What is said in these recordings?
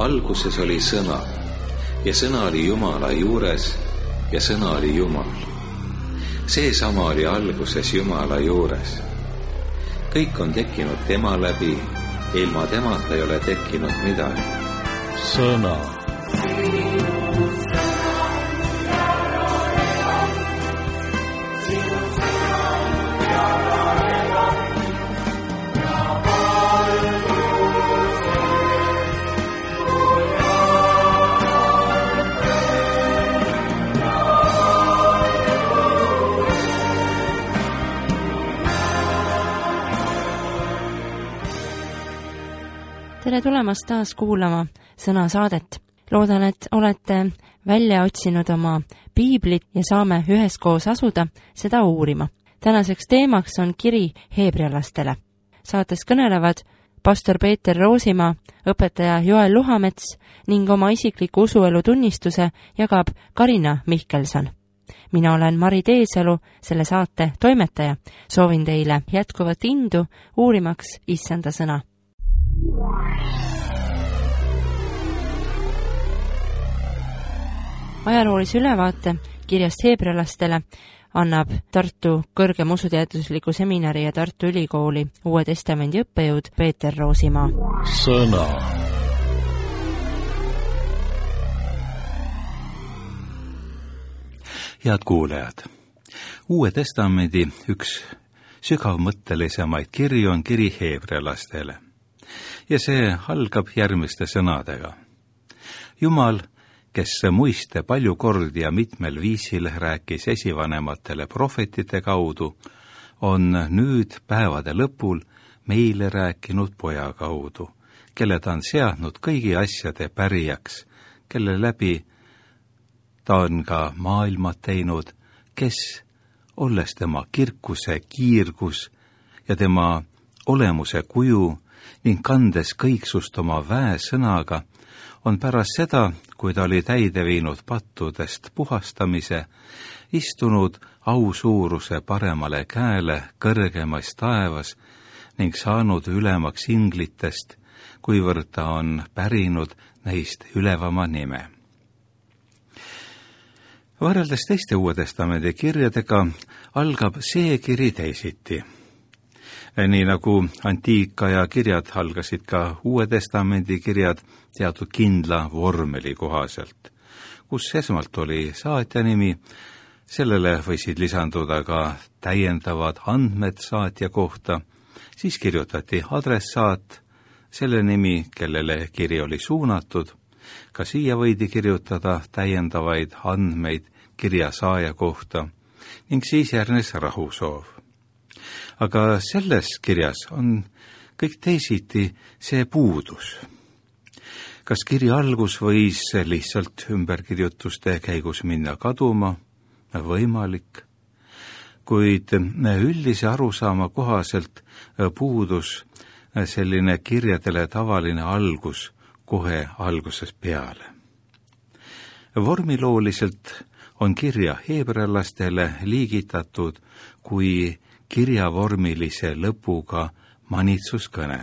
Alguses oli sõna ja sõna oli Jumala juures ja sõna oli Jumal. Seesama oli alguses Jumala juures. Kõik on tekkinud tema läbi, ilma temata ei ole tekkinud midagi. Sõna. Tere tulemast taas kuulama sõnasaadet. Loodan, et olete välja otsinud oma piiblit ja saame üheskoos asuda seda uurima. Tänaseks teemaks on kiri heebrealastele. Saates kõnelevad pastor Peeter Roosimaa, õpetaja Joel Luhamets ning oma isikliku usuelu tunnistuse jagab Karina Mihkelson. Mina olen Mari Teesalu, selle saate toimetaja. Soovin teile jätkuvat indu uurimaks issanda sõna. Ajaloolise ülevaate kirjast heebrealastele annab Tartu Kõrgem usuteadusliku seminari ja Tartu Ülikooli Uue Testamendi õppejõud Peeter Roosimaa. Sõna. Head kuulajad, Uue Testamendi üks sügavmõttelisemaid kirju on kiri heebrealastele. Ja see algab järgmiste sõnadega. Jumal, kes muiste palju kordi ja mitmel viisil rääkis esivanematele prohvetite kaudu, on nüüd päevade lõpul meile rääkinud poja kaudu, kelle ta on seadnud kõigi asjade pärijaks, kelle läbi ta on ka maailma teinud, kes, olles tema kirkuse kiirgus ja tema olemuse kuju, ning kandes kõiksust oma väesõnaga, on pärast seda, kui ta oli täide viinud pattudest puhastamise, istunud ausuuruse paremale käele kõrgemas taevas ning saanud ülemaks inglitest, kuivõrd ta on pärinud neist ülevama nime. Võrreldes teiste Uue Testamendi kirjadega algab see kiri teisiti. Nii nagu antiikaja kirjad algasid ka Uue Testamendi kirjad teatud kindla vormeli kohaselt, kus esmalt oli saatja nimi, sellele võisid lisanduda ka täiendavad andmed saatja kohta, siis kirjutati adressaat, selle nimi, kellele kiri oli suunatud, ka siia võidi kirjutada täiendavaid andmeid kirja saaja kohta ning siis järgnes rahusoov. Aga selles kirjas on kõik teisiti see puudus. Kas kiri algus võis lihtsalt ümberkirjutuste käigus minna kaduma? Võimalik. Kuid üldise arusaama kohaselt puudus selline kirjadele tavaline algus kohe alguses peale. Vormilooliselt on kirja heebrealastele liigitatud kui kirjavormilise lõpuga manitsuskõne.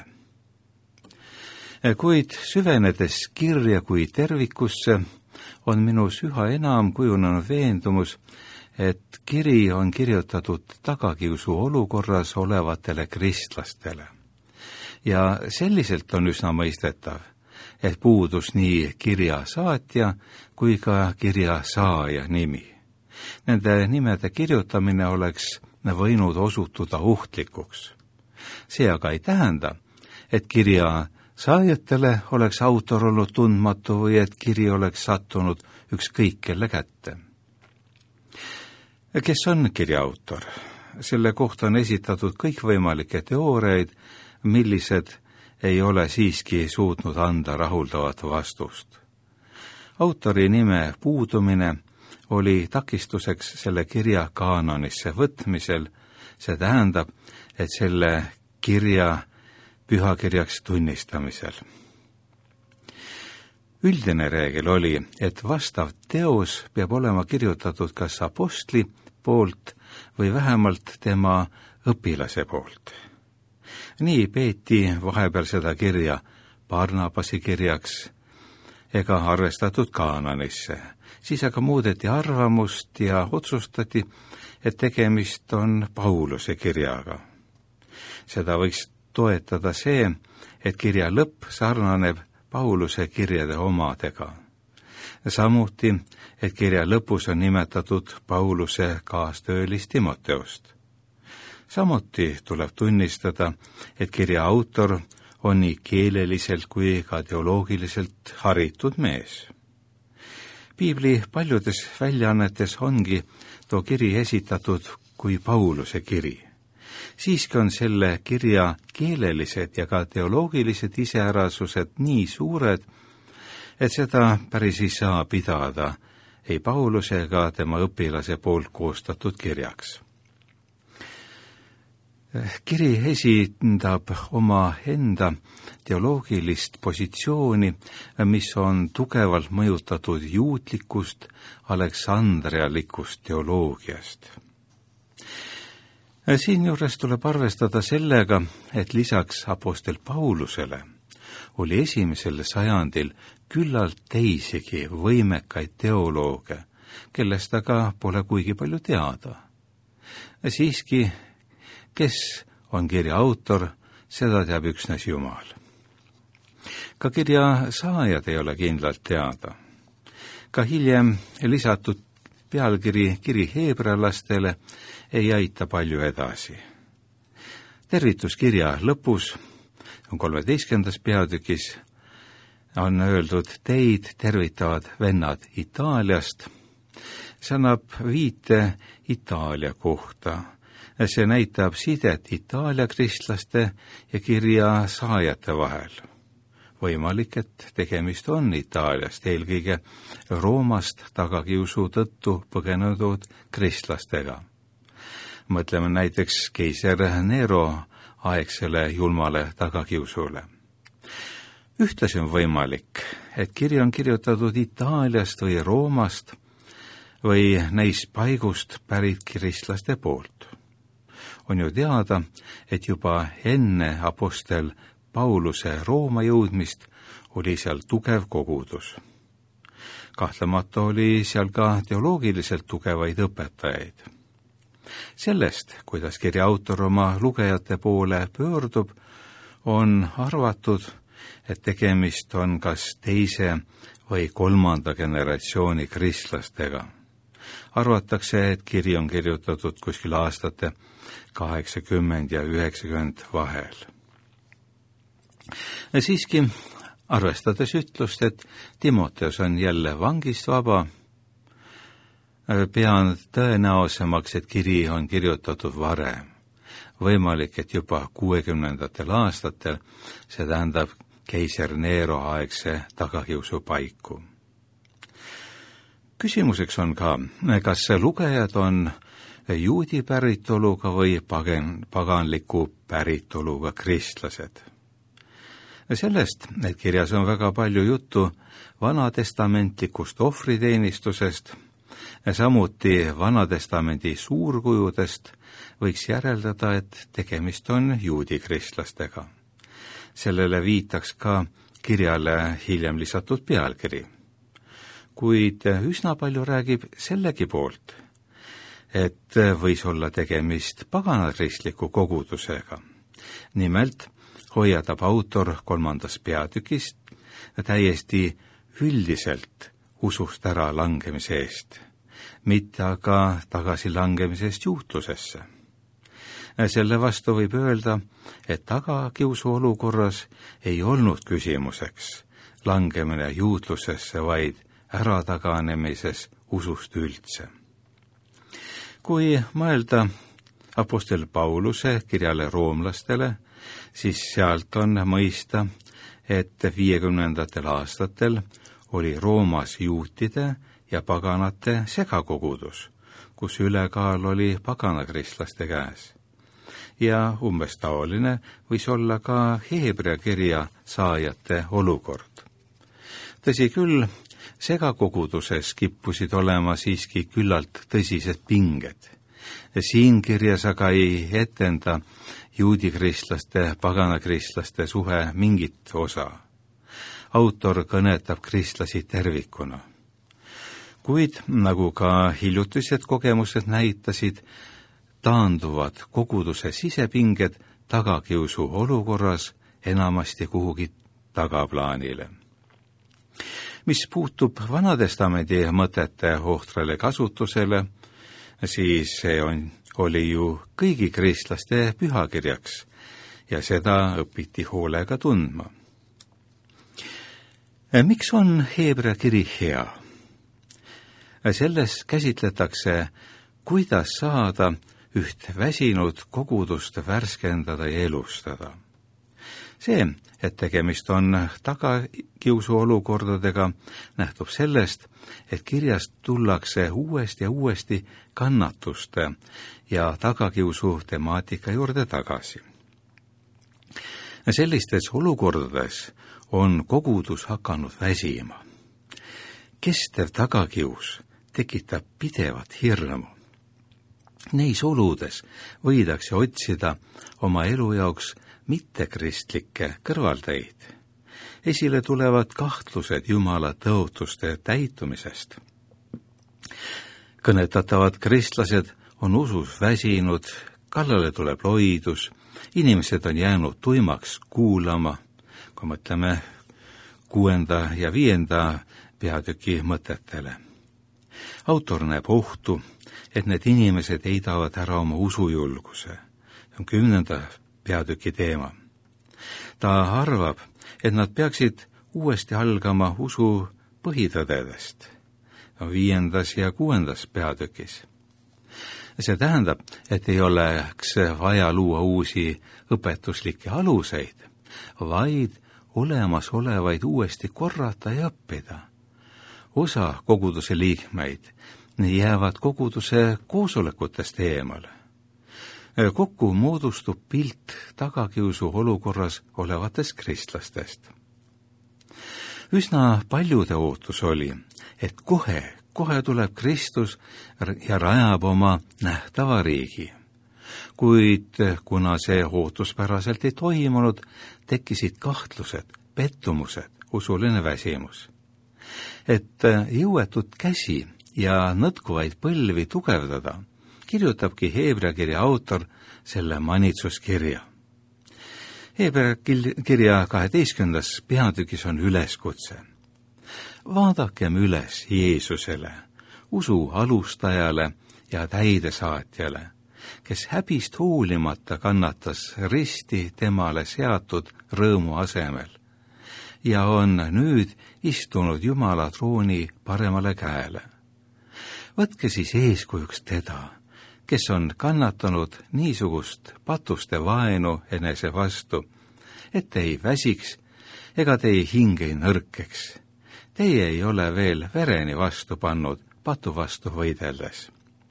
Kuid süvenedes kirja kui tervikusse, on minus üha enam kujunenud veendumus, et kiri on kirjutatud tagakiusu olukorras olevatele kristlastele. Ja selliselt on üsna mõistetav, et puudus nii kirja saatja kui ka kirja saaja nimi. Nende nimede kirjutamine oleks võinud osutuda ohtlikuks. See aga ei tähenda, et kirja saajatele oleks autor olnud tundmatu või et kiri oleks sattunud ükskõik kelle kätte. Kes on kirja autor? Selle kohta on esitatud kõikvõimalikke teooriaid, millised ei ole siiski suutnud anda rahuldavat vastust. Autori nime puudumine oli takistuseks selle kirja kaanonisse võtmisel, see tähendab, et selle kirja pühakirjaks tunnistamisel. Üldine reegel oli, et vastav teos peab olema kirjutatud kas apostli poolt või vähemalt tema õpilase poolt. Nii peeti vahepeal seda kirja Barnabasi kirjaks ega arvestatud Kaananisse. Siis aga muudeti arvamust ja otsustati, et tegemist on Pauluse kirjaga. Seda võiks toetada see, et kirja lõpp sarnaneb Pauluse kirjade omadega. Samuti, et kirja lõpus on nimetatud Pauluse kaastöölist Timoteost. Samuti tuleb tunnistada, et kirja autor on nii keeleliselt kui ka teoloogiliselt haritud mees. Piibli paljudes väljaannetes ongi too kiri esitatud kui Pauluse kiri. Siiski on selle kirja keelelised ja ka teoloogilised iseärasused nii suured, et seda päris ei saa pidada ei Pauluse ega tema õpilase poolt koostatud kirjaks. Kiri esindab oma enda teoloogilist positsiooni, mis on tugevalt mõjutatud juutlikust, aleksandrialikust teoloogiast. Siinjuures tuleb arvestada sellega, et lisaks apostel Paulusele oli esimesel sajandil küllalt teisigi võimekaid teolooge, kellest aga pole kuigi palju teada. Siiski, kes on kirja autor, seda teab üksnes Jumal. Ka kirja saajad ei ole kindlalt teada. Ka hiljem lisatud pealkiri kiri heebrealastele ei aita palju edasi. Tervituskirja lõpus, 13. peatükis, on öeldud, teid tervitavad vennad Itaaliast. See annab viite Itaalia kohta. See näitab sidet Itaalia kristlaste ja kirja saajate vahel. Võimalik, et tegemist on Itaaliast, eelkõige Roomast tagakiusu tõttu põgenenud kristlastega. Mõtleme näiteks keiser Nero aegsele julmale tagakiusule. Ühtlasi on võimalik, et kiri on kirjutatud Itaaliast või Roomast või neist paigust pärit kristlaste poolt. On ju teada, et juba enne apostel Pauluse Rooma jõudmist oli seal tugev kogudus. Kahtlemata oli seal ka teoloogiliselt tugevaid õpetajaid. Sellest, kuidas kirja autor oma lugejate poole pöördub, on arvatud, et tegemist on kas teise või kolmanda generatsiooni kristlastega. Arvatakse, et kiri on kirjutatud kuskil aastate 80 ja 90 vahel. Siiski, arvestades ütlust, et Timoteos on jälle vangist vaba, pean tõenäosemaks, et kiri on kirjutatud varem. Võimalik, et juba 60. aastatel, see tähendab keiser Nero aegse tagakiusu paiku. Küsimuseks on ka, kas lugejad on juudi päritoluga või paganliku päritoluga kristlased. Sellest, et kirjas on väga palju juttu vanatestamentlikust ohvriteenistusest, samuti Vanatestamendi suurkujudest, võiks järeldada, et tegemist on juudi kristlastega. Sellele viitaks ka kirjale hiljem lisatud pealkiri. Kuid üsna palju räägib sellegi poolt, et võis olla tegemist paganakristliku kogudusega. Nimelt hoiatab autor 3. peatükist täiesti üldiselt usust ära langemise eest, mitte aga tagasilangemise eest juutlusesse. Selle vastu võib öelda, et tagakiusu olukorras ei olnud küsimuseks langemine juutlusesse, vaid ärataganemiseks usust üldse. Kui mõelda apostel Pauluse kirjale roomlastele, siis sealt on mõista, et 50. aastatel oli Roomas juutide ja paganate segakogudus, kus ülekaal oli paganakristlaste käes. Ja umbes taoline võis olla ka Heebrea kirja saajate olukord. Tõsi küll, segakoguduses kippusid olema siiski küllalt tõsised pinged. Siin kirjas aga ei etenda juudikristlaste, paganakristlaste suhe mingit osa. autor kõnetab kristlasi tervikuna. Kuid, nagu ka hiljutised kogemused näitasid, taanduvad koguduse sisepinged tagakiusu olukorras enamasti kuhugi tagaplaanile. Mis puutub Vanatestamendi mõtete ohtrale kasutusele, siis see oli ju kõigi kristlaste pühakirjaks ja seda õpiti hoolega tundma. Miks on Hebra kiri hea? Selles käsitletakse, kuidas saada üht väsinud kogudust värskendada ja elustada. See, et tegemist on tagakiusu olukordadega, nähtub sellest, et kirjast tullakse uuesti ja uuesti kannatuste ja tagakiusu temaatika juurde tagasi. Sellistes olukordades on kogudus hakanud väsima. Kestev tagakius tekitab pidevat hirmu. Neis oludes võidakse otsida oma elu jaoks mittekristlikke kõrvalteid. Esile tulevad kahtlused Jumala tõotuste täitumisest. Kõnetatavad kristlased on usus väsinud, kallale tuleb loidus, inimesed on jäänud tuimaks kuulama, kui mõtleme 6. ja 5. peatüki mõtetele. Autor näeb ohtu, et need inimesed heidavad ära oma usujulguse. See on 10. peatüki teema. Ta arvab, et nad peaksid uuesti algama usu põhitõdedest. 5. ja 6. peatükis. See tähendab, et ei oleks vaja luua uusi õpetuslikke aluseid, vaid olemasolevaid uuesti korrata ja õppida. Osa koguduse liikmeid jäävad koguduse koosolekutest eemale. Kokku moodustub pilt tagakiusu olukorras olevatest kristlastest. Üsna paljude ootus oli, et kohe tuleb Kristus ja rajab oma nähtava riigi. Kuid kuna see ootuspäraselt ei toimunud, tekkisid kahtlused, pettumused, usuline väsimus. Et jõuetut käsi ja nõtkuvaid põlvi tugevdada, kirjutabki Hebra kirja autor selle manitsuskirja. Hebra kirja 12. peatükis on üleskutse. Vaadakem üles Jeesusele, usu alustajale ja täidesaatjale, kes häbist hoolimata kannatas risti temale seatud rõõmu asemel ja on nüüd istunud Jumala trooni paremale käele. Võtke siis eeskujuks teda, kes on kannatanud niisugust patuste vaenu enese vastu, et ei väsiks ega teie hing ei nõrkeks. Teie ei ole veel vereni vastu pannud patu vastu võideldes.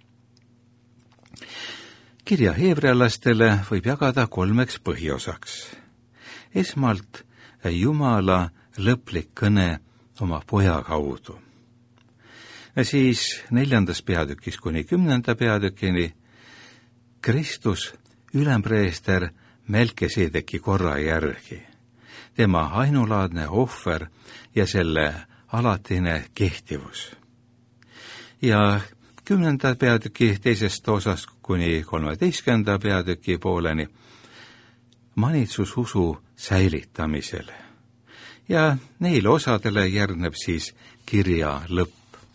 Kirja heebrealastele võib jagada 3 põhiosaks. Esmalt Jumala lõplik kõne oma poja kaudu. Siis 4. peatükis kuni 10. peatükini Kristus ülempreester Melkisedeki korra järgi, tema ainulaadne ohver ja selle alatine kehtivus. Ja 10. peatüki 2. osast kuni 13. peatüki pooleni manitsus usu säilitamisele. Ja neile osadele järgneb siis kirja lõpp.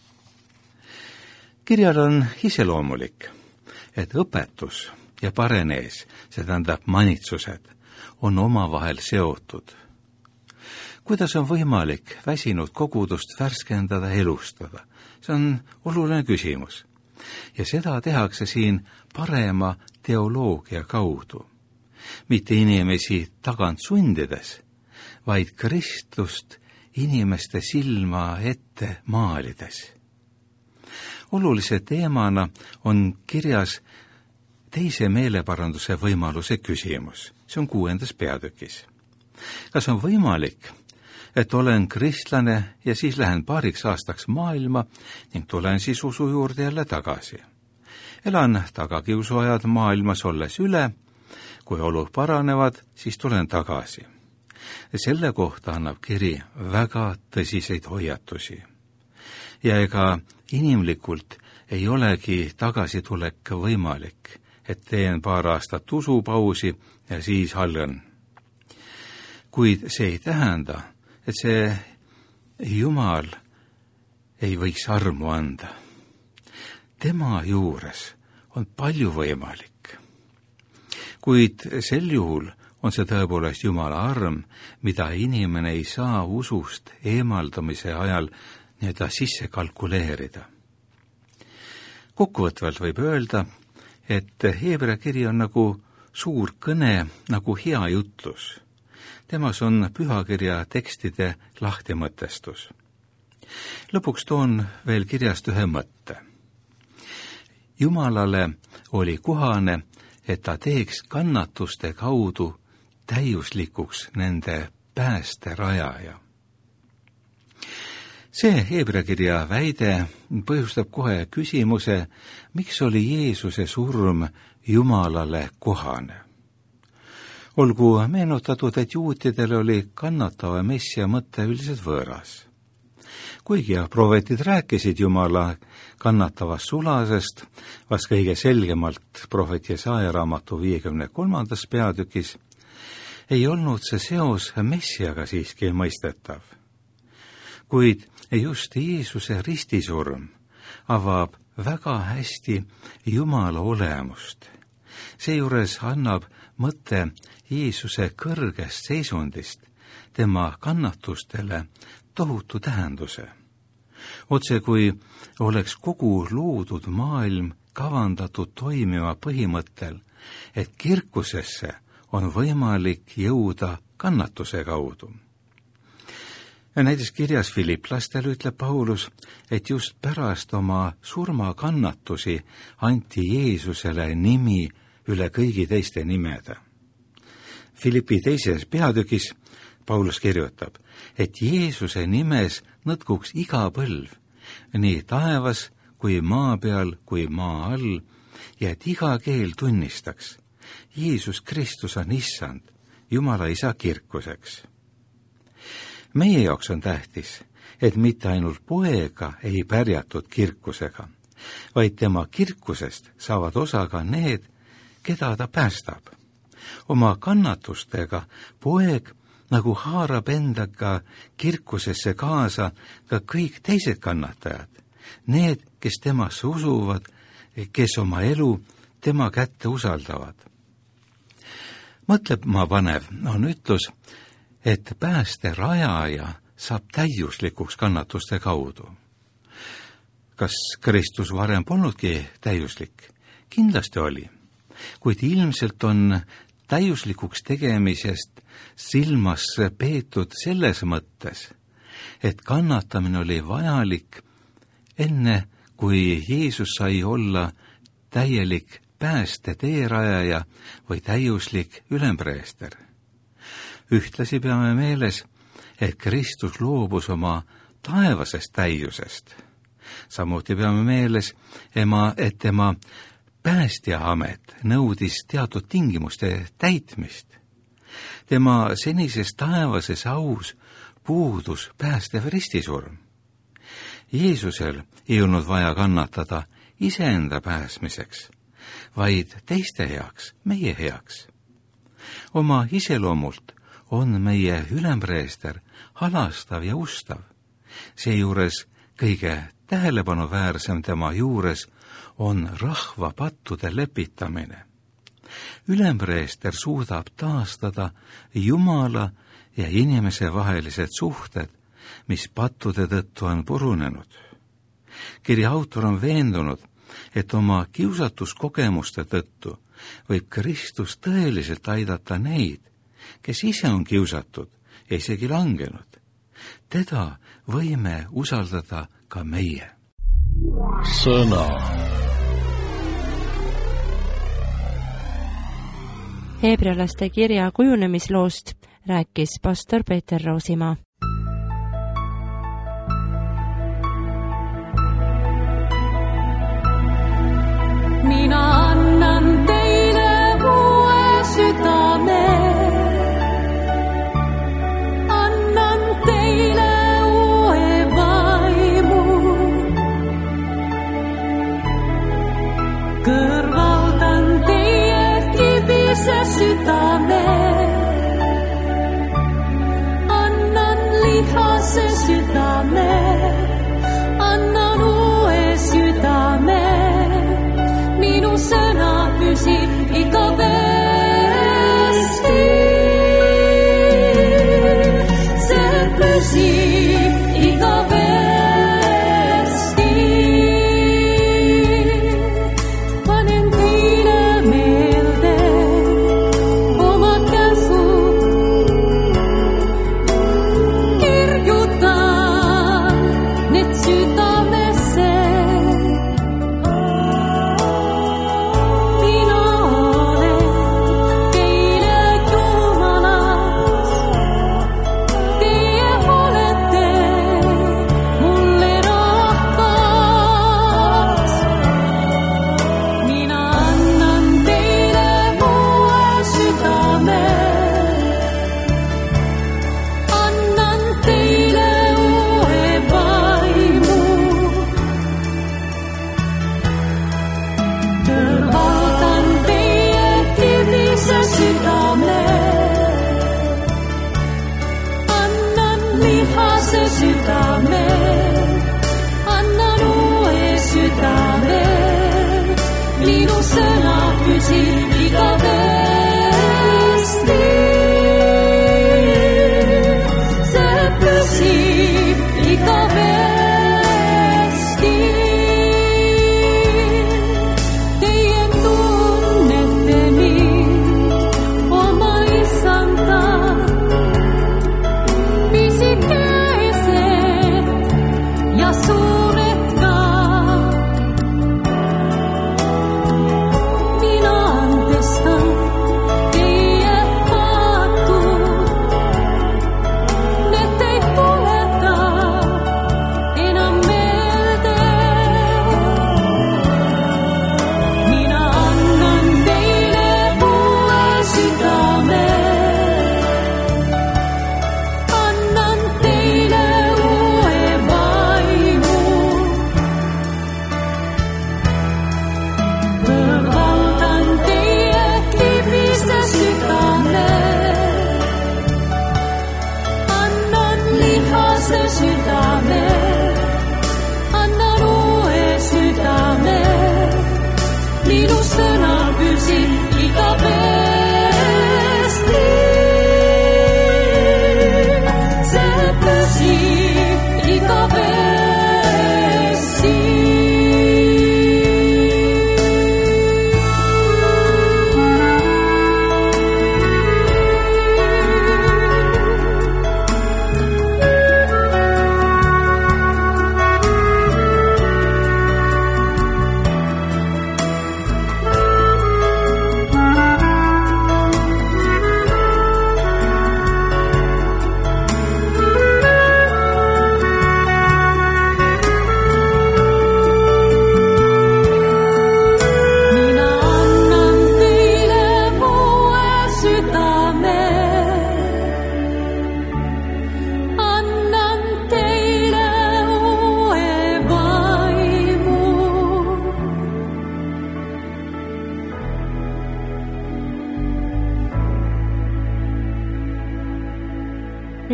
Kirjal on iseloomulik, et õpetus ja parenees, see tähendab manitsused, on omavahel seotud. Kuidas on võimalik väsinud kogudust värskendada, elustada? See on oluline küsimus. Ja seda tehakse siin parema teoloogia kaudu. Mitte inimesi tagant sundides, vaid Kristust inimeste silma ette maalides. Olulise teemana on kirjas teise meeleparanduse võimaluse küsimus. See on 6. peatükis. Kas on võimalik, et olen kristlane ja siis lähen paariks aastaks maailma ning tulen siis usu juurde jälle tagasi? Elan tagakiusuajad maailmas olles üle, kui olud paranevad, siis tulen tagasi. selle kohta annab kiri väga tõsiseid hoiatusi. Ja ega inimlikult ei olegi tagasitulek võimalik, et teen paar aastat usupausi ja siis algan. Kuid see ei tähenda, et see Jumal ei võiks armu anda. Tema juures on palju võimalik. Kuid sel juhul on see tõepoolest Jumala arm, mida inimene ei saa usust eemaldamise ajal nii-öelda sisse kalkuleerida. Kokkuvõtvalt võib öelda, et Heebrea kiri on nagu suur kõne, nagu hea jutlus. Temas on pühakirja tekstide lahtimõtestus. Lõpuks toon veel kirjast ühe mõtte. Jumalale oli kohane, et ta teeks kannatuste kaudu täiuslikuks nende päästerajaja. See Heebrea kirja väide põhjustab kohe küsimuse, miks oli Jeesuse surm Jumalale kohane. Olgu meenutatud, et juutidel oli kannatava messia mõte üldiselt võõras. Kuigi prohvetid rääkisid Jumala kannatavast sulasest, vast kõige selgemalt prohvet Jesaja raamatu 53. peatükis, ei olnud see seos messiaga siiski mõistetav. Kuid just Jeesuse ristisurm avab väga hästi Jumala olemust. Seejuures annab mõte Jeesuse kõrgest seisundist tema kannatustele tohutu tähenduse. Otse kui oleks kogu loodud maailm kavandatud toimima põhimõttel, et kirkusesse on võimalik jõuda kannatuse kaudu. Näiteks kirjas Filiplastele ütleb Paulus, et just pärast oma surmakannatusi anti Jeesusele nimi üle kõigi teiste nimede. Filipi 2. peatükis Paulus kirjutab, et Jeesuse nimes nõtkuks iga põlv, nii taevas kui maa peal kui maa all, ja et iga keel tunnistaks, Jeesus Kristus on issand, Jumala isa kirkuseks. Meie jaoks on tähtis, et mitte ainult poega ei pärjatud kirkusega, vaid tema kirkusest saavad osa ka need, keda ta päästab. Oma kannatustega poeg nagu haarab endaga kirkusesse kaasa ka kõik teised kannatajad, need, kes temasse usuvad, kes oma elu tema kätte usaldavad. Mõtlema panev on ütlus, et päästerajaja saab täiuslikuks kannatuste kaudu. Kas Kristus varem polnudki täiuslik? Kindlasti oli, kuid ilmselt on täiuslikuks tegemisest silmas peetud selles mõttes, et kannatamine oli vajalik enne, kui Jeesus sai olla täielik pääste teerajaja või täiuslik ülempreester. Ühtlasi peame meeles, et Kristus loobus oma taevasest täiusest. Samuti peame meeles, et tema päästjaamet nõudis teatud tingimuste täitmist. Tema senises taevases aus puudus päästev ristisurm. Jeesusel ei olnud vaja kannatada iseenda pääsmiseks, vaid teiste heaks, meie heaks. Oma iseloomult on meie ülempreester halastav ja ustav. Seejuures kõige tähelepanuväärsem tema juures on rahva pattude lepitamine. Ülempreester suudab taastada Jumala ja inimese vahelised suhted, mis pattude tõttu on purunenud. Kirja autor on veendunud, et oma kiusatuskogemuste tõttu võib Kristus tõeliselt aidata neid, kes ise on kiusatud ja isegi langenud. Teda võime usaldada ka meie. Sõna. Heebrealaste kirja kujunemisloost rääkis pastor Peeter Roosimaa. Mina annan teile uue südame,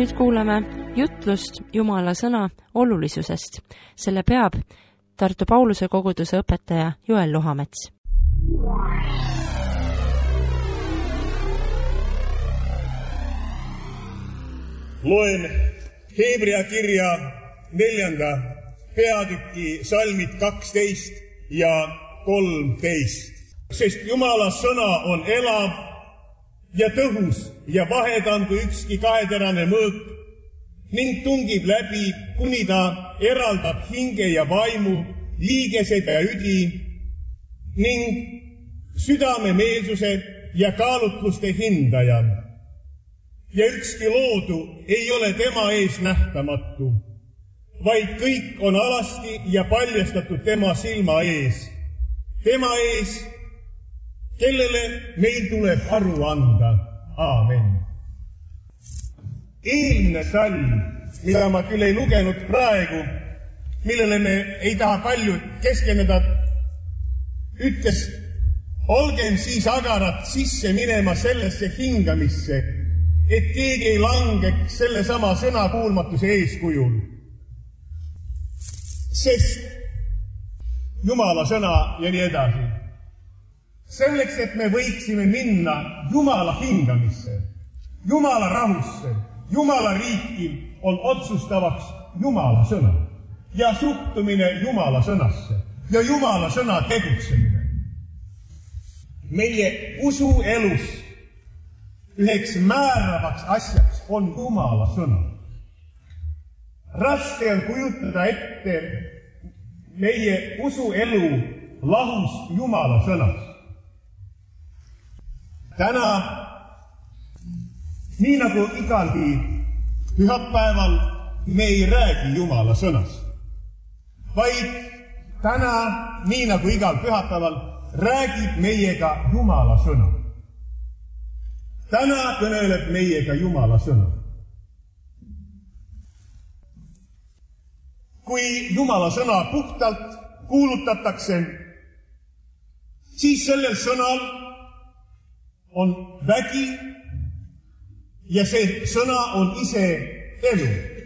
nüüd kuuleme jutlust Jumala sõna olulisusest. Selle peab Tartu Pauluse koguduse õpetaja Joel Luhamets. Loen Hebrea kirja 4. peatüki salmid 12 ja 13. Sest Jumala sõna on elav ja tõhus ja vahedam kui ükski kaheterane mõõk ning tungib läbi, kuni ta eraldab hinge ja vaimu, liigesed ja üdi ning südamemeelsuse ja kaalutluste hindaja. Ja ükski loodu ei ole tema ees nähtamatu, vaid kõik on alasti ja paljastatud tema silma ees. Tema ees, kellele meil tuleb aru anda. Aamen. Eelmine salm, mida ma küll ei lugenud praegu, millele me ei taha palju keskeneda, ütles, olgem siis agarad sisse minema sellesse hingamisse, et keegi ei langeks selle sama sõnakuulmatuse eeskujul. Sest Jumala sõna ja nii edasi. Selleks, et me võiksime minna Jumala hingamisse, Jumala rahusse, Jumala riiki, on otsustavaks Jumala sõna ja suhtumine Jumala sõnasse ja Jumala sõna tegutsemine. Meie usuelus üheks määravaks asjaks on Jumala sõna. Raske on kujutada ette meie usuelu lahus Jumala sõnast. Täna, nii nagu igalgi pühapäeval, me ei räägi Jumala sõnast, vaid täna, nii nagu igal pühapäeval, räägib meiega Jumala sõna. Täna kõneleb meiega Jumala sõna. Kui Jumala sõna puhtalt kuulutatakse, siis sellel sõnal on vägi ja see sõna on ise elu.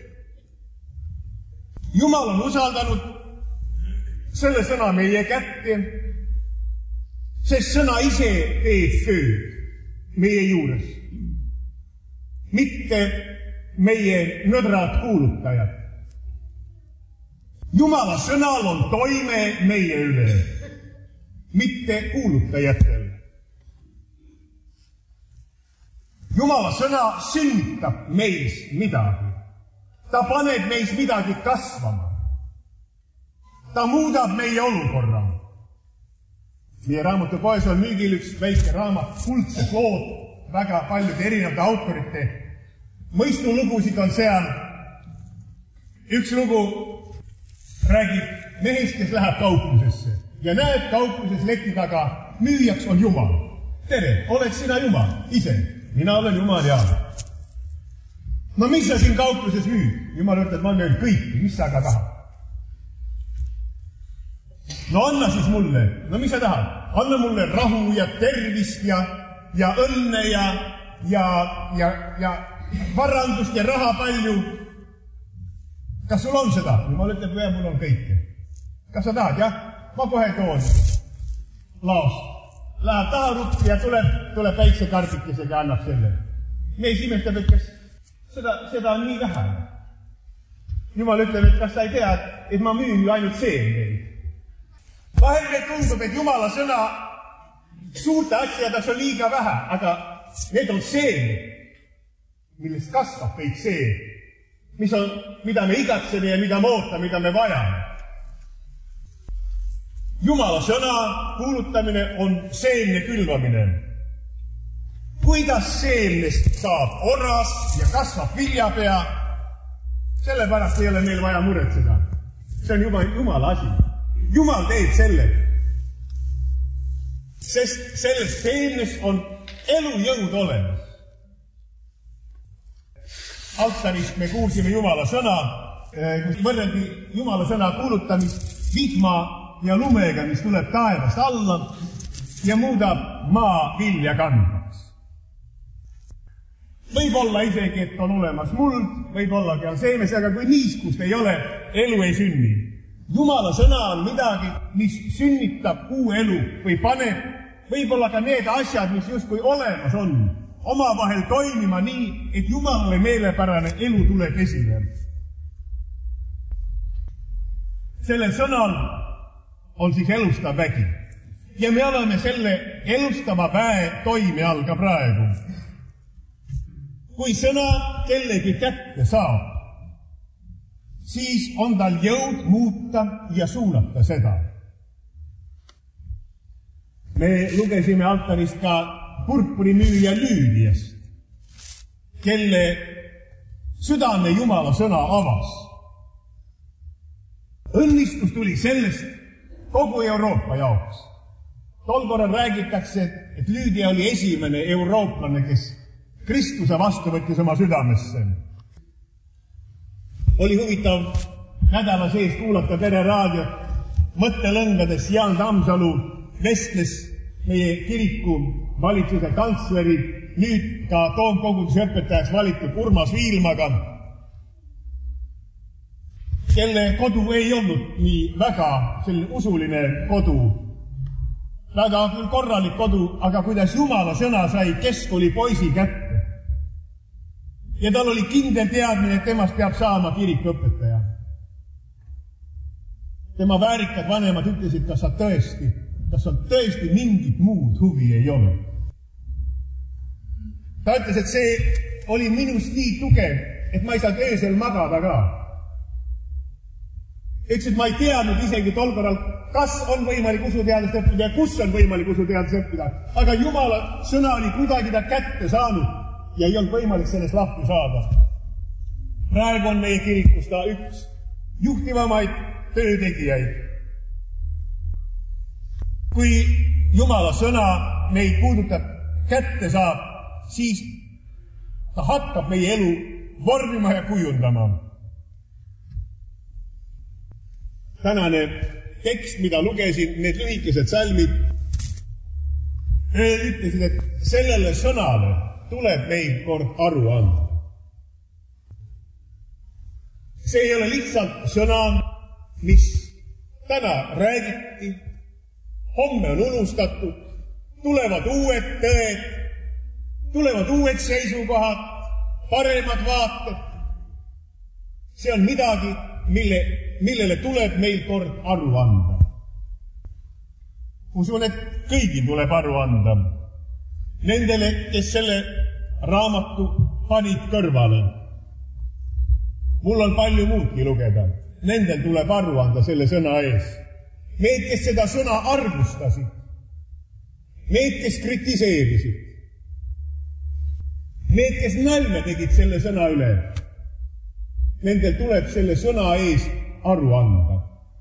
Jumal on usaldanud selle sõna meie kätte, sest sõna ise teeb tööd meie juures, mitte meie nõdrad kuulutajad. Jumala sõnal on toime meie üle, mitte kuulutajatel. Jumala sõna sünnitab meis midagi. Ta paneb meis midagi kasvama. Ta muudab meie olukorra. Meie raamatupoes on müügil üks väike raamat, kuldsed lood, väga paljude erinevate autorite. Mõistulugusid on seal. Üks lugu räägib mehest, kes läheb kauplusesse ja näeb kaupluses leti taga, müüjaks on Jumal. Tere, oled sina Jumal ise? Mina olen Jumal, ja. No mis sa siin kaupluses müüd? Jumal ütleb, ma müün kõiki, mis sa aga tahad? No anna siis mulle. No mis sa tahad? Anna mulle rahu ja tervist ja õnne ja varandust ja raha palju. Kas sul on seda? Jumal ütleb, ja mul on kõike. Kas sa tahad? Jah, ma kohe toon laost. Läheb taharuppi ja tuleb väikse karbikesega ja annab selle. Mees imestab, et kas seda on nii vähe. Jumal ütleb, et kas sa ei tea, et ma müün ju ainult seeneid. Vahel me tundub, et Jumala sõna suurte asjades on liiga vähe, aga need on seened, millest kasvab kõik see, mida me igatseme ja mida me ootame, mida me vajame. Jumala sõna kuulutamine on seemne külvamine. Kuidas seemnest saab oras ja kasvab viljapea, sellepärast ei ole meil vaja muretseda. See on juba Jumala asi. Jumal teeb selle. Sest selles seemnes on elujõud olemas. Altarist me kuulsime Jumala sõna, kus võrreldi Jumala sõna kuulutamist vihma ja lumega, mis tuleb taevast alla ja muudab maa vilja kandvaks. Võib-olla isegi, et on olemas muld, võib-ollagi on seemes, aga kui niiskust ei ole, elu ei sünni. Jumala sõna on midagi, mis sünnitab uue elu või paneb võib-olla ka need asjad, mis justkui olemas on, omavahel toimima nii, et Jumalale meelepärane elu tuleb esile. Sellel sõnal on siis elustav vägi. Ja me oleme selle elustava väe toime all ka praegu. Kui sõna kellegi kätte saab, siis on tal jõud muuta ja suunata seda. Me lugesime altarist ka purpurimüüja Lüüdiast, kelle südame Jumala sõna avas. Õnnistus tuli sellest kogu Euroopa jaoks. Tol korral räägitakse, et Lüüdia oli esimene eurooplane, kes Kristuse vastu võttis oma südamesse. Oli huvitav nädala sees kuulata pereraadiot mõttelõngades Jaan Tammsalu vestles meie kiriku valitsuse kantsleri, nüüd ka toomkoguduse õpetajaks valitud Urmas Viilmaga, kelle kodu ei olnud nii väga selline usuline kodu, väga küll korralik kodu, aga kuidas Jumala sõna sai keskkooli poisi kätte. Ja tal oli kindel teadmine, et temast peab saama kirikuõpetaja. Tema väärikad vanemad ütlesid, kas on tõesti mingit muud huvi ei ole. Ta ütles, et see oli minust nii tugev, et ma ei saanud öösel magada ka. Ütles, et ma ei teadnud isegi tol korral, kas on võimalik usuteadust õppida ja kus on võimalik usuteadust õppida. Aga Jumala sõna oli kuidagi ta kätte saanud ja ei olnud võimalik sellest lahti saada. Praegu on meie kirikus ta üks juhtivamaid töötegijaid. Kui Jumala sõna meid puudutab kätte saab, siis ta hakkab meie elu vormima ja kujundama. Tänane tekst, mida lugesin, need lühikesed salmid, ütlesid, et sellele sõnale tuleb meil kord aru anda. See ei ole lihtsalt sõna, mis täna räägiti, homme on unustatud, tulevad uued tõed, tulevad uued seisukohad, paremad vaated. See on midagi, millele tuleb meil kord aru anda. Usun, et kõigil tuleb aru anda. Nendele, kes selle raamatu panid kõrvale. Mul on palju muudki lugeda. Nendel tuleb aru anda selle sõna ees. Need, kes seda sõna arvustasid. Need, kes kritiseerisid. Need, kes nalja tegid selle sõna üle. Nendel tuleb selle sõna ees aru anda.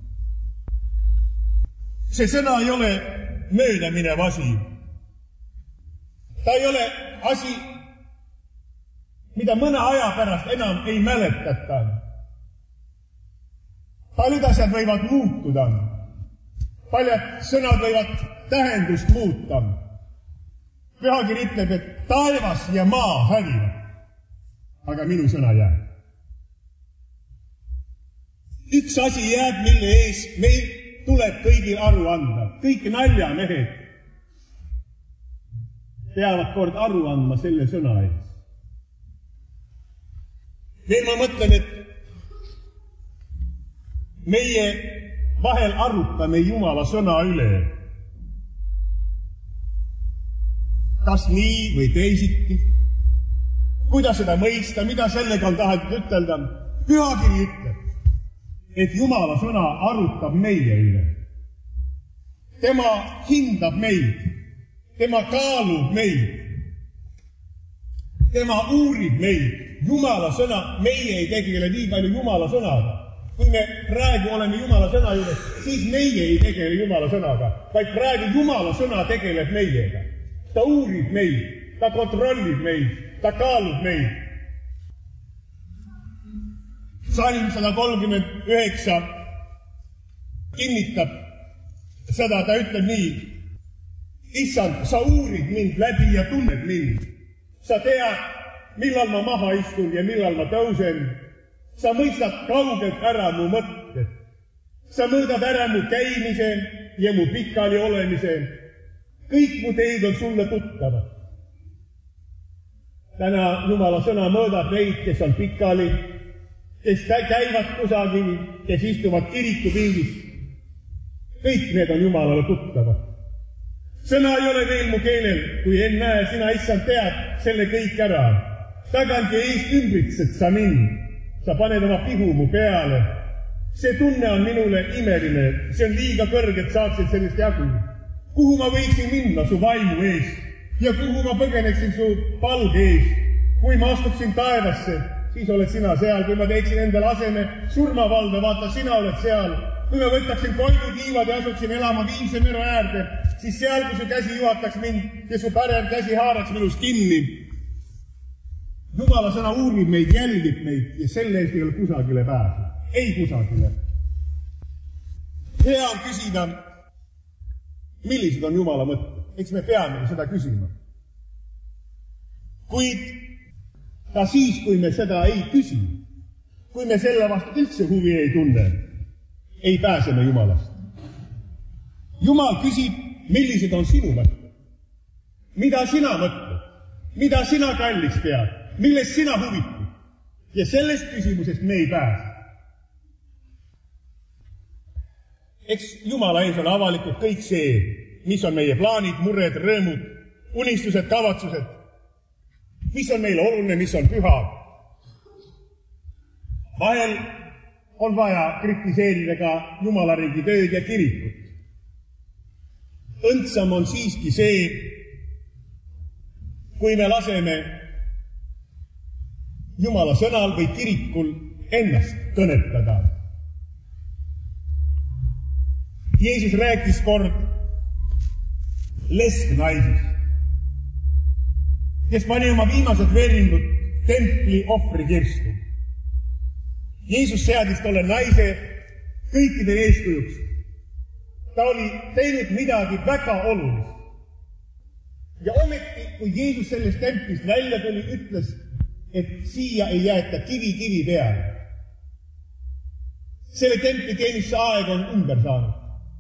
See sõna ei ole möödaminev asi. Ta ei ole asi, mida mõne aja pärast enam ei mäletata. Paljud asjad võivad muutuda. Paljud sõnad võivad tähendust muuta. Pühakiri ütleb, et taevas ja maa hävivad, aga minu sõna jääb. Üks asi jääb, mille ees meil tuleb kõigil aru anda. Kõik naljamehed peavad kord aru andma selle sõna ees. Veel ma mõtlen, et meie vahel arutame Jumala sõna üle. Kas nii või teisiti? Kuidas seda mõista? Mida sellega on tahetud ütelda? Pühakiri ütleb, et Jumala sõna arutab meie üle. Tema hindab meid. Tema kaalub meid. Tema uurib meid. Jumala sõna, meie ei tegele nii palju Jumala sõnaga. Kui me praegu oleme Jumala sõna juures, siis meie ei tegele Jumala sõnaga, vaid praegu Jumala sõna tegeleb meiega. Ta uurib meid, ta kontrollib meid, ta kaalub meid. Salm 139 kinnitab seda, ta ütleb nii. Issand, sa uurid mind läbi ja tunned mind. Sa tead millal ma maha istun ja millal ma tõusen. Sa mõistad kaugelt ära mu mõtted. Sa mõõdad ära mu käimise ja mu pikali olemise. Kõik mu teid on sulle tuttavad. Täna Jumala sõna mõõdab neid, kes on pikali, kes käivad kusagil, kes istuvad kirikupingis. Kõik need on Jumalale tuttavad. Sõna ei ole veel mu keelel, kui ennäe, sina issand tead selle kõik ära. Tagant ja eest ümbritsed sa mind. Sa paned oma pihu mu peale. See tunne on minule imeline. See on liiga kõrge, et saaksid sellist jagu. Kuhu ma võiksin minna su vaimu ees? Ja kuhu ma põgeneksin su palge ees? Kui ma astuksin taevasse, siis oled sina seal. Kui ma teeksin endale aseme surmavalda, vaata, sina oled seal. Kui ma võtaksin koidutiivad ja asuksin elama Viimse mere äärde, siis seal, kui su käsi juhataks mind ja su pärev käsi haaraks minust kinni. Jumala sõna uurib meid, jälgib meid ja selle eest ei ole kusagile pääsu. Ei kusagile. Hea on küsida, millised on Jumala mõtted. Eks me peame seda küsima. Kuid ka siis, kui me seda ei küsi, kui me selle vastu üldse huvi ei tunne, ei pääse me Jumalast. Jumal küsib, millised on sinu mõtted. Mida sina mõtled? Mida sina kalliks pead? Millest sina huvitud? Ja sellest küsimusest me ei pääse. Eks Jumala ees on avalikult kõik see, mis on meie plaanid, mured, rõõmud, unistused, kavatsused, mis on meile oluline, mis on püha. Vahel on vaja kritiseerida ka Jumala riigi tööd ja kirikut. Õndsam on siiski see, kui me laseme Jumala sõnal või kirikul ennast kõnetada. Jeesus rääkis kord lesknaisist, kes pani oma viimased veeringud templi ohvrikirstu. Jeesus seadis tolle naise kõikide eeskujuks. Ta oli teinud midagi väga olulist. Ja ometi, kui Jeesus sellest templist välja tuli, ütles, et siia ei jäeta kivi peale. Selle templi teenisse aeg on ümber saanud.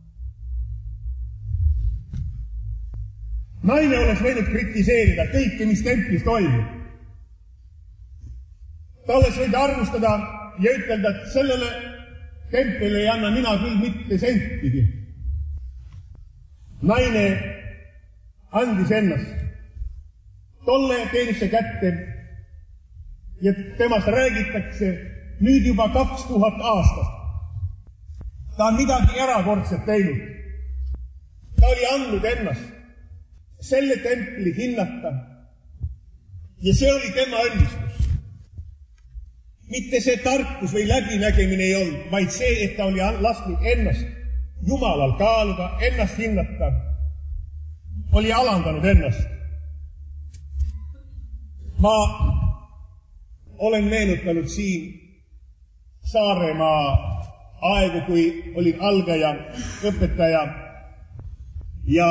Naine oleks võinud kritiseerida kõike, mis templis toimub. Ta oleks võinud arvustada ja ütelda, et sellele templile ei anna mina küll mitte sentigi. Naine andis ennast tolle teenisse kätte ja temast räägitakse nüüd juba 2000 aastat. Ta on midagi erakordset teinud. Ta oli andnud ennast selle templi hinnata ja see oli tema õnnistus. Mitte see tarkus või läbinägemine ei olnud, vaid see, et ta oli lasknud ennast Jumalal kaaluda, ennast hinnata, oli alandanud ennast. Ma olen meenutanud siin Saaremaa aegu, kui olin algaja, õpetaja ja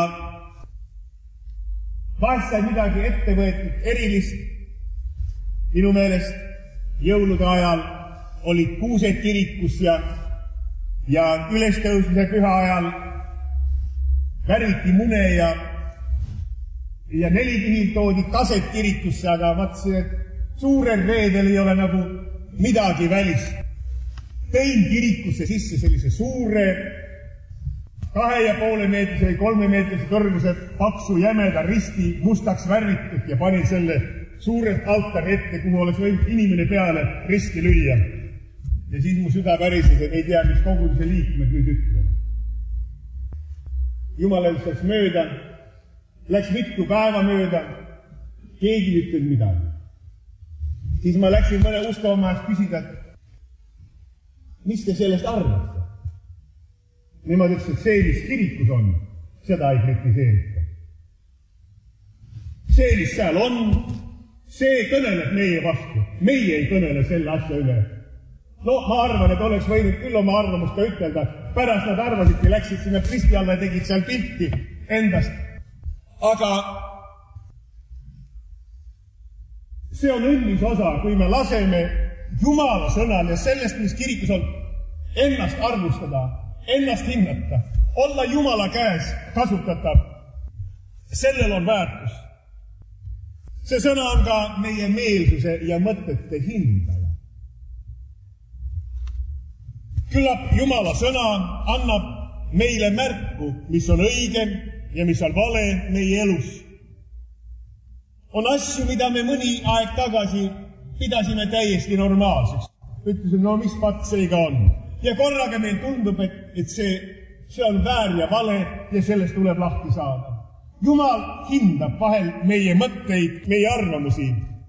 vahest sai midagi ette võetud erilist. Minu meelest jõulude ajal olid kuused kirikus ja ülestõusmise püha ajal värviti mune ja nelipühil toodi kaset kirikusse, aga mõtlesin, et suurel reedel ei ole nagu midagi välist. Tõin kirikusse sisse sellise suure 2,5 meetrise või 3 meetrise kõrguse paksu jämeda risti mustaks värvitud ja panin selle suurelt altari ette, kuhu oleks võinud inimene peale risti lüüa. Ja siis mu süda pärises, et ei tea, mis koguduse liikmed nüüd ütlevad. Jumal läks mööda, läks mitu päeva mööda, keegi ütles midagi. Siis ma läksin mõne uskavamäest küsida, mis te sellest arvate? Nemad ütles, et see, mis kirikus on, seda ei kritiseerita. See, mis seal on, see kõneleb meie vastu. Meie ei kõnele selle asja üle. No, ma arvan, et oleks võinud küll oma arvamust ka ütelda. Pärast nad arvasidki, läksid sinna pristi alla ja tegid seal pilti endast. Aga See on õnnis osa, kui me laseme Jumala sõnal ja sellest, mis kirikus on, ennast arvustada, ennast hinnata, olla Jumala käes kasutatav. Sellel on väärtus. See sõna on ka meie meelsuse ja mõtete hindaja. Küllap Jumala sõna annab meile märku, mis on õige ja mis on vale meie elus. On asju, mida me mõni aeg tagasi pidasime täiesti normaalseks. Ütlesime, no mis pat seega on. Ja korraga meil tundub, et see on väär ja vale ja sellest tuleb lahti saada. Jumal hindab vahel meie mõtteid, meie arvamusi.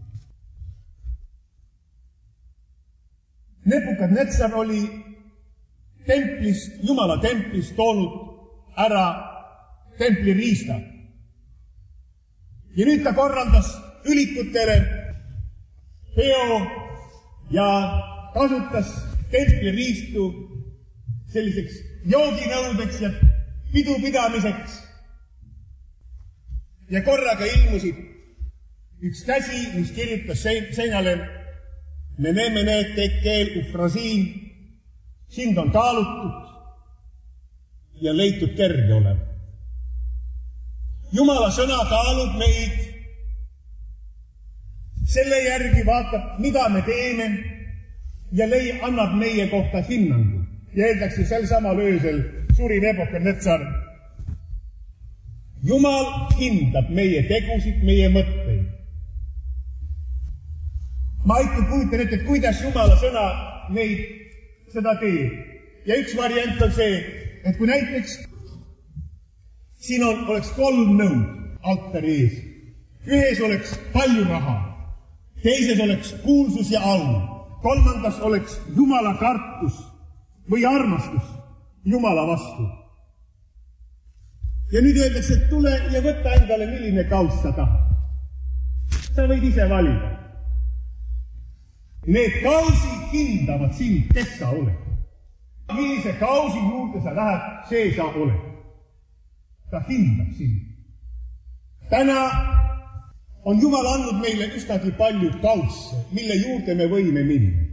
Nebukadnetsar oli Jumala templist toonud ära templi riista. Ja nüüd ta korraldas ülikutele peo ja kasutas templi riistu selliseks jooginõudeks ja pidupidamiseks. Ja korraga ilmusid üks käsi, mis kirjutas seinale Mene tekel ufrasiin, sind on kaalutud ja leitud kerge olev. Jumala sõna kaalub meid, selle järgi vaatab, mida me teeme ja annab meie kohta hinnangu. Ja öeldakse sel samal öösel suri Nebukadnetsar. Jumal hindab meie tegusid, meie mõtteid. Ma ikka kujutan ette, et kuidas Jumala sõna neid seda teeb. Ja üks variant on see, et kui näiteks siin oleks 3 nõud altari ees. Ühes oleks palju raha, teises oleks kuulsus ja au, 3. oleks Jumala kartus või armastus Jumala vastu. Ja nüüd öeldakse, et tule ja võtta endale, milline kaus sa tahad. Sa võid ise valida. Need kausid hindavad sind, kes sa oled. Millise kausi juurde sa lähed, see sa oled. Ta hindab sind. Täna on Jumal andnud meile üsnagi palju kausse, mille juurde me võime minna.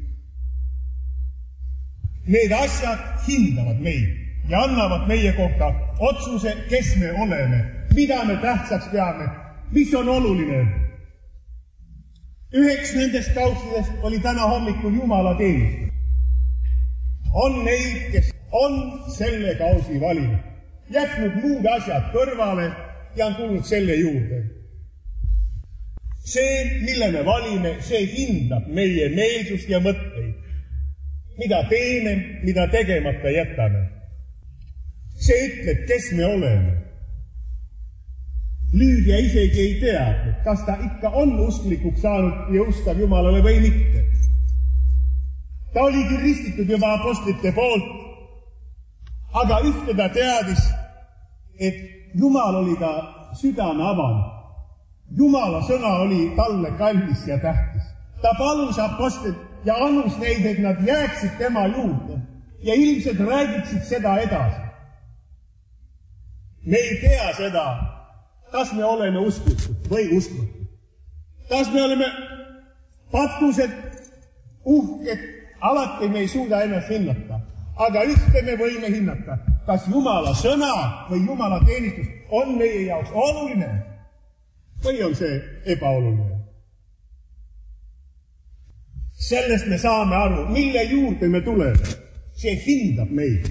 Need asjad hindavad meid ja annavad meie kohta otsuse, kes me oleme, mida me tähtsaks peame, mis on oluline. Üheks nendest kaussidest oli täna hommikul Jumala teenistus. On neid, kes on selle kausi valinud, jätnud muud asjad kõrvale ja on tulnud selle juurde. See, mille me valime, see hindab meie meelsust ja mõtteid. Mida teeme, mida tegemata jätame. See ütleb, kes me oleme. Lüüdja isegi ei tea, kas ta ikka on usklikuks saanud ja uskab Jumalale või mitte. Ta oli küll ristitud juba apostlite poolt, aga ühte ta teadis, et Jumal oli ta südame avanud. Jumala sõna oli talle kallis ja tähtis. Ta palus apostlit ja annus neid, et nad jääksid tema juurde ja ilmselt räägiksid seda edasi. Me ei tea seda, kas me oleme usklikud või usklikud. Kas me oleme patused, uhked, alati me ei suuda ennast hinnata. Aga ühte me võime hinnata, kas Jumala sõna või Jumala teenistus on meie jaoks oluline või on see ebaoluline. Sellest me saame aru, mille juurde me tuleme. See hindab meid.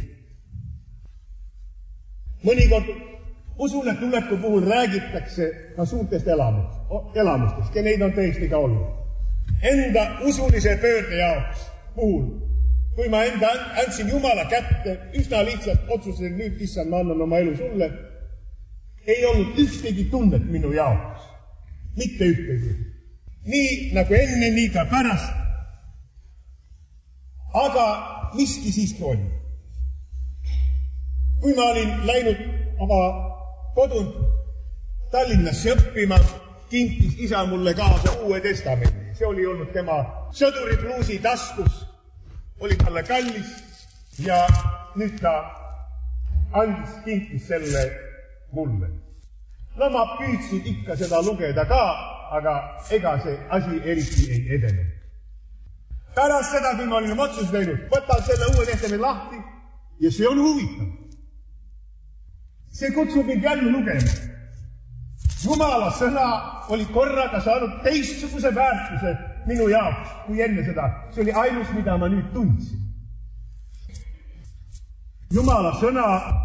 Mõnikord usule tuleku puhul räägitakse ka suurtest elamustest, ja neid on tõesti ka olnud. Enda usulise pöörde jaoks puhul, kui ma andsin Jumala kätte, üsna lihtsalt otsustasin, nüüd issand, ma annan oma elu sulle, ei olnud ühtegi tunnet minu jaoks. Mitte ühtegi. Nii nagu enne, nii ka pärast. Aga miski siiski oli. Kui ma olin läinud oma kodunt Tallinnasse õppima, kinkis isa mulle kaasa Uue Testamendi. See oli olnud tema sõduripluusi taskus, oli talle kallis ja nüüd ta kinkis selle mulle. No ma püüdsin ikka seda lugeda ka, aga ega see asi eriti ei edene. Pärast seda, kui ma olin otsuse teinud, võtan selle Uue Testamendi lahti ja see on huvitav. See kutsub mind jälle lugema. Jumala sõna oli korraga saanud teistsuguse väärtuse minu jaoks kui enne seda. See oli ainus, mida ma nüüd tundsin. Jumala sõna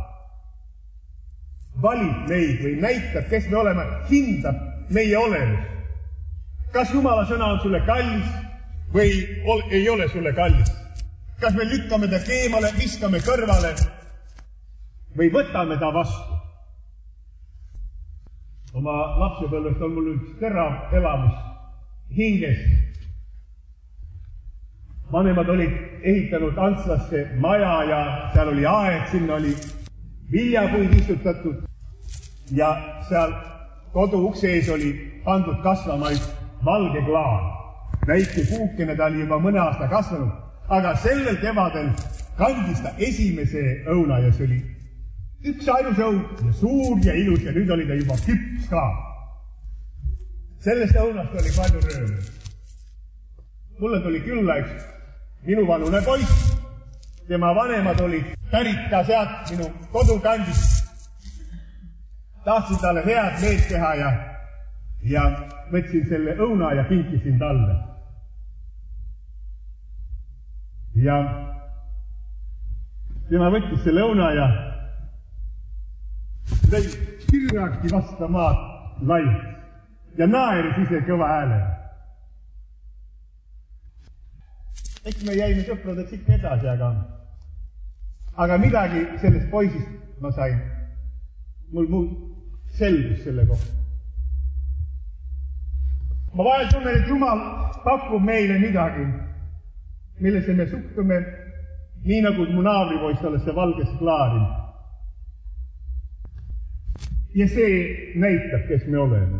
valib meid või näitab, kes me oleme, hindab meie olemust. Kas Jumala sõna on sulle kallis või ei ole sulle kallis? Kas me lükkame ta keemale, viskame kõrvale või võtame ta vastu? Oma lapsepõlvest on mul üks terav elamus hinges. Vanemad olid ehitanud Antslasse maja ja seal oli aed, sinna oli viljapuid istutatud ja seal kodu ukse ees oli pandud kasvama üks valge klaan. Väike puukene, ta oli juba mõne aasta kasvanud, aga sellel kevadel kandis ta esimese õuna ja see oli üks ainus õun ja suur ja ilus ja nüüd oli ta juba küps ka. Sellest õunast oli palju rööme. Mulle tuli külla üks minuvanune poiss. Tema vanemad olid pärit ka sealt minu kodukandist. Tahtsin talle head meelt teha ja võtsin selle õuna ja kinkisin talle. Ja tema võttis selle õuna ja lõi kirjaki vasta maad laiaks ja naeris ise kõva hääle. Eks me jäime sõpradeks ikka edasi, aga midagi sellest poisist ma sain. Mul selgus selle kohta. Ma vahel tunnen, et Jumal pakub meile midagi, millesse me suhtume, nii nagu mu naabripoiss sellesse valgesse klaari. Ja see näitab, kes me oleme.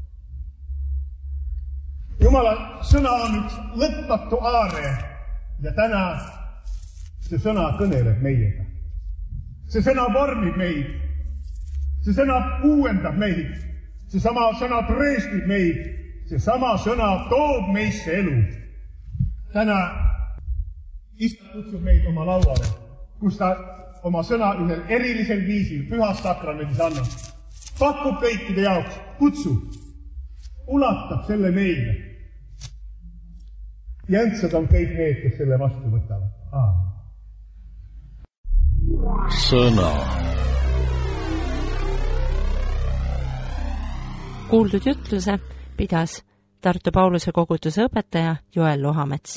Jumala sõna on üks lõpmatu aare ja täna see sõna kõneleb meiega. See sõna vormib meid. See sõna uuendab meid. See sama sõna tõestib meid. See sama sõna toob meisse elu. Täna Issand kutsub meid oma lauale, kus ta oma sõna ühel erilisel viisil pühas sakramendis annab. Pakub kõikide jaoks, kutsub, ulatab selle meile. Ja õndsad on kõik need, kes selle vastu võtavad. Aamen. Sõna. Kuuldud jutluse pidas Tartu Pauluse koguduse õpetaja Joel Lohamets.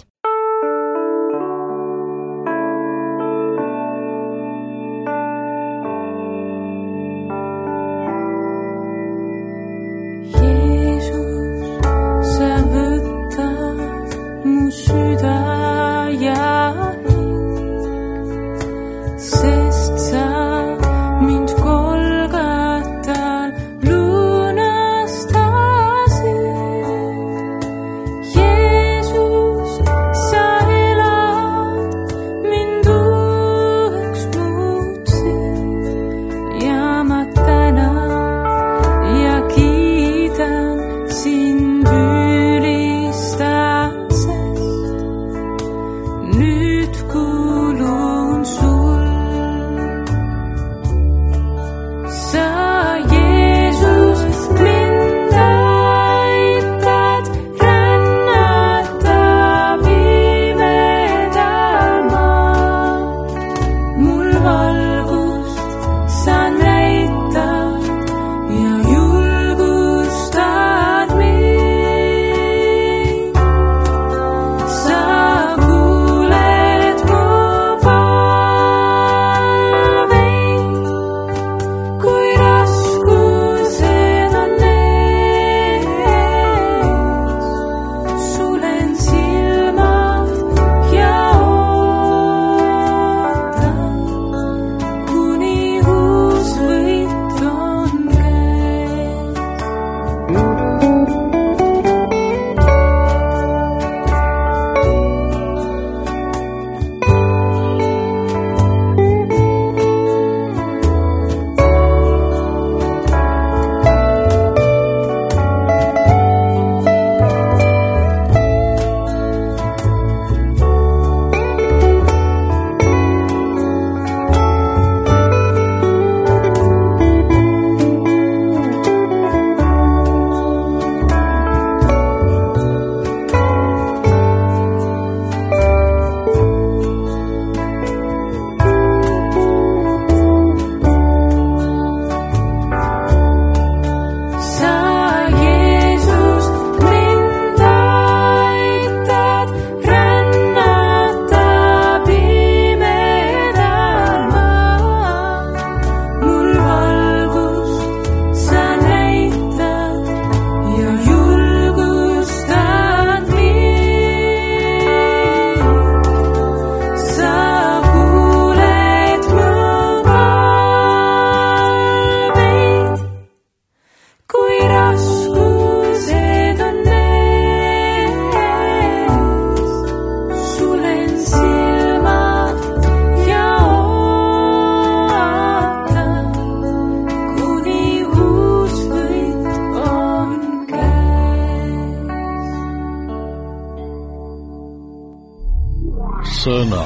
sõna.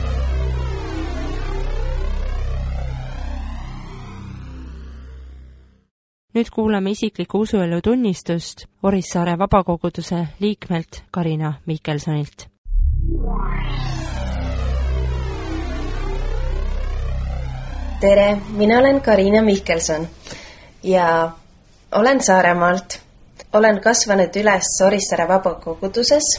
Nüüd kuulame isikliku usuelu tunnistust Orissaare vabakoguduse liikmelt Karina Mikkelsonilt. Tere, mina olen Karina Mikkelson ja olen Saaremaalt. Olen kasvanud üles Orissaare vabakoguduses.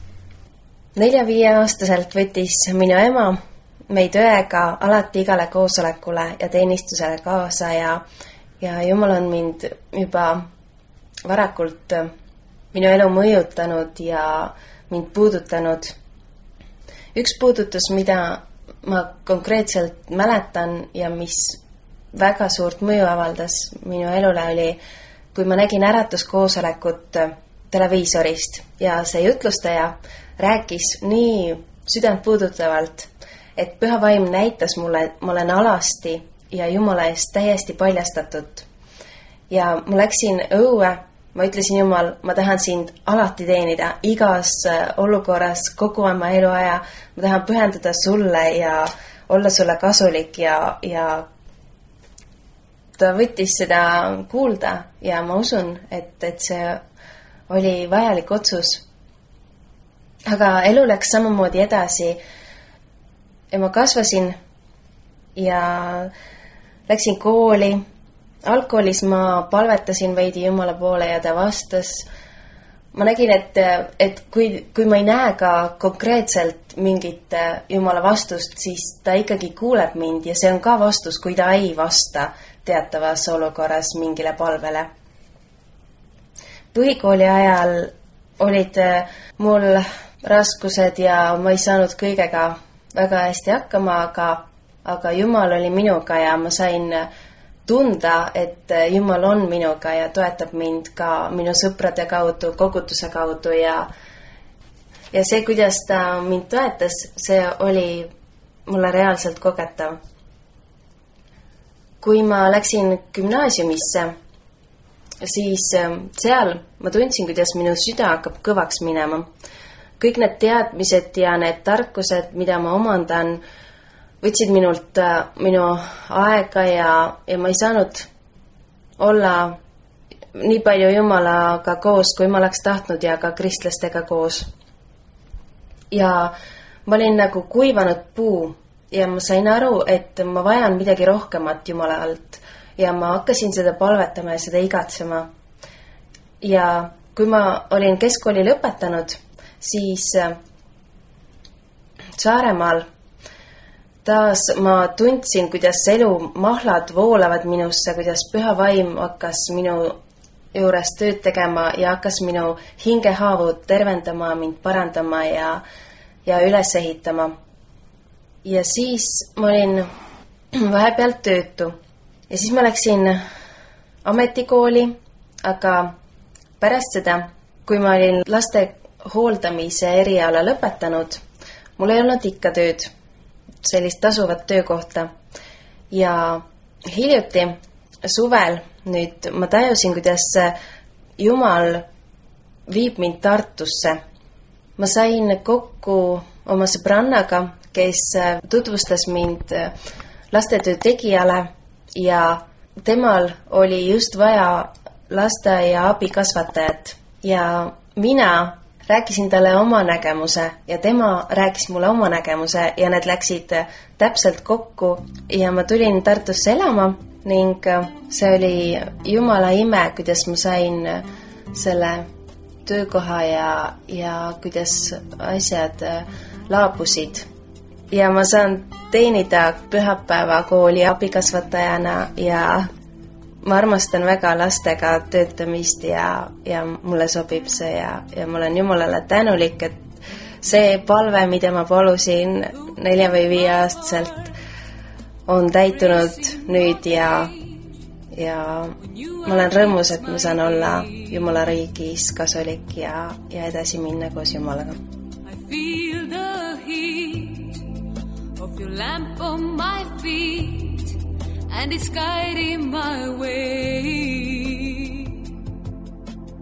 4-5-aastaselt võttis minu ema meid õega alati igale koosolekule ja teenistusele kaasa ja Jumal on mind juba varakult minu elu mõjutanud ja mind puudutanud. Üks puudutus, mida ma konkreetselt mäletan ja mis väga suurt mõju avaldas minu elule oli, kui ma nägin äratuskoosolekut televiisorist ja see jutlustaja rääkis nii südant puudutavalt, et Püha Vaim näitas mulle, et ma olen alasti ja Jumala eest täiesti paljastatud. Ja ma läksin õue, ma ütlesin Jumal, ma tahan sind alati teenida, igas olukorras, kogu oma eluaja, ma tahan pühenduda sulle ja olla sulle kasulik ja ta võttis seda kuulda ja ma usun, et see oli vajalik otsus. Aga elu läks samamoodi edasi ja ma kasvasin ja läksin kooli. Algkoolis ma palvetasin veidi Jumala poole ja ta vastas. Ma nägin, et kui ma ei näe ka konkreetselt mingit Jumala vastust, siis ta ikkagi kuuleb mind ja see on ka vastus, kui ta ei vasta teatavas olukorras mingile palvele. Põhikooli ajal olid mul raskused ja ma ei saanud kõigega väga hästi hakkama, aga Jumal oli minuga ja ma sain tunda, et Jumal on minuga ja toetab mind ka minu sõprade kaudu, koguduse kaudu ja see, kuidas ta mind toetas, see oli mulle reaalselt kogetav. Kui ma läksin gümnaasiumisse, siis seal ma tundsin, kuidas minu süda hakkab kõvaks minema. Kõik need teadmised ja need tarkused, mida ma omandan, võtsid minult minu aega ja ma ei saanud olla nii palju Jumalaga koos, kui ma oleks tahtnud ja ka kristlastega koos. Ja ma olin nagu kuivanud puu ja ma sain aru, et ma vajan midagi rohkemat Jumala alt ja ma hakkasin seda palvetama ja seda igatsema. Ja kui ma olin keskkooli lõpetanud, siis Saaremaal taas ma tundsin, kuidas elu mahlad voolavad minusse, kuidas Püha Vaim hakkas minu juures tööd tegema ja hakkas minu hingehaavud tervendama, mind parandama ja üles ehitama. Ja siis ma olin vahepeal töötu ja siis ma läksin ametikooli, aga pärast seda, kui ma olin laste hooldamise eriala lõpetanud, mul ei olnud ikka tööd, sellist tasuvat töökohta ja hiljuti suvel nüüd ma tajusin, kuidas Jumal viib mind Tartusse. Ma sain kokku oma sõbrannaga, kes tutvustas mind lastetöö tegijale ja temal oli just vaja lasteaia abikasvatajat ja mina rääkisin talle oma nägemuse ja tema rääkis mulle oma nägemuse ja need läksid täpselt kokku ja ma tulin Tartusse elama ning see oli Jumala ime, kuidas ma sain selle töökoha ja kuidas asjad laabusid. Ja ma saan teenida pühapäevakooli abikasvatajana ja ma armastan väga lastega töötamist ja mulle sobib see ja ma olen Jumalale tänulik, et see palve, mida ma palusin 4 või 5 aastaselt, on täitunud nüüd ja ma olen rõõmus, et ma saan olla Jumala riigis kasulik ja edasi minna koos Jumalaga. I feel the heat of your lamp on my feet and it's guiding my way.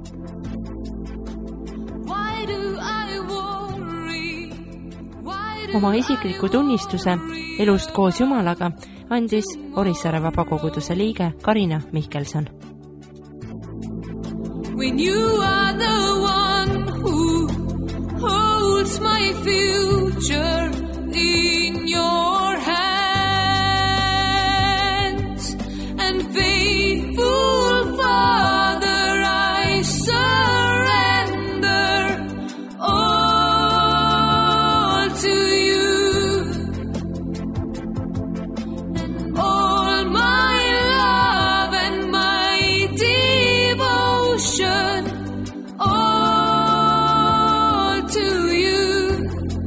Why do I worry? Why do oma isikliku tunnistuse elust koos Jumalaga andis Orissaare vabakoguduse liige Karina Mihkelson. When you are the one who holds my future in your hands, and faithful Father, I surrender all to you, and all my love and my devotion, all to you.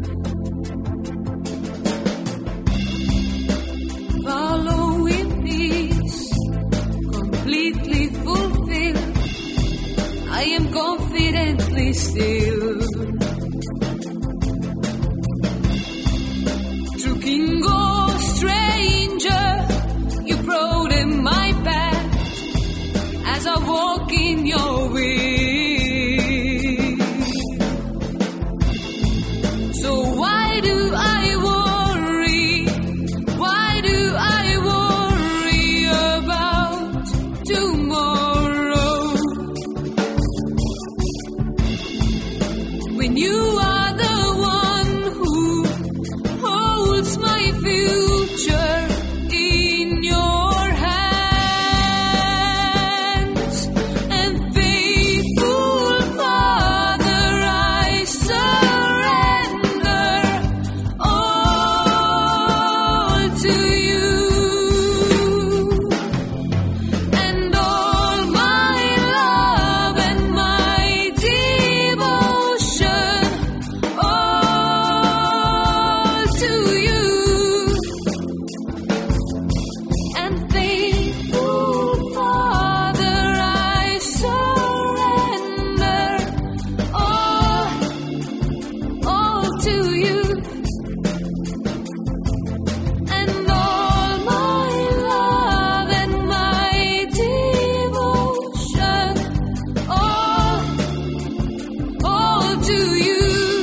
Follow in peace, completely fulfilled, I am confidently still. Through king or stranger, you broaden my path as I walk in your way. So why do I worry? Why do I worry about tomorrow? When you are the one who holds my future in your hands, and faithful Father, I surrender all to you, and all my love and my devotion, all to you, and faithful Father, I surrender all to you, and all my love and my devotion, all to you.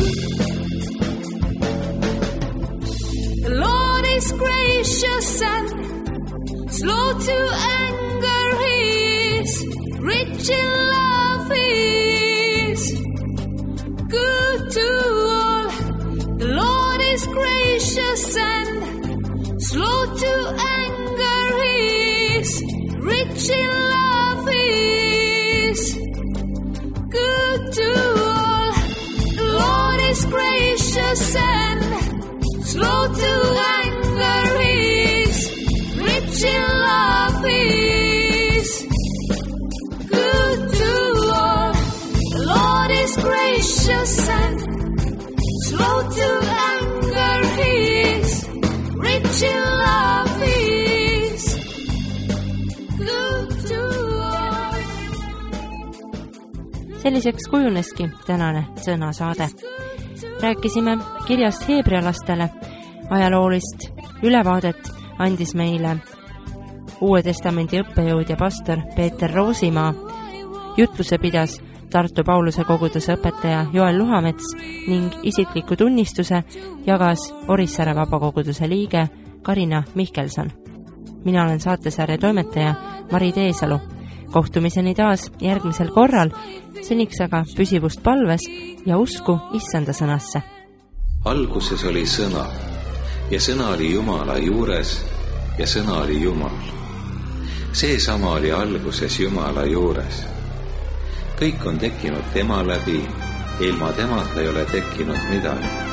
The Lord is gracious and slow to anger, He is rich in love, He is good to all. The Lord is gracious and slow to anger, He is rich in love, He is good to all. The Lord is gracious and slow to anger, He is rich in love, He is good to all. The Lord is gracious and slow to anger, He is rich in love, He is good to all. Selliseks kujuneski tänane sõnasaade. Rääkisime kirjast heebrealastele, ajaloolist ülevaadet andis meile Uue Testamendi õppejõud ja pastor Peeter Roosimaa, jutluse pidas Tartu Pauluse koguduse õpetaja Joel Luhamets ning isikliku tunnistuse jagas Orissaare vabakoguduse liige Karina Mihkelson. Mina olen saatesarja toimetaja Mari Teesalu. Kohtumiseni taas järgmisel korral, seniks aga püsivust palves ja usku issanda sõnasse. Alguses oli sõna ja sõna oli Jumala juures ja sõna oli Jumal. Seesama oli alguses Jumala juures. Kõik on tekkinud tema läbi, ilma temata ei ole tekkinud midagi.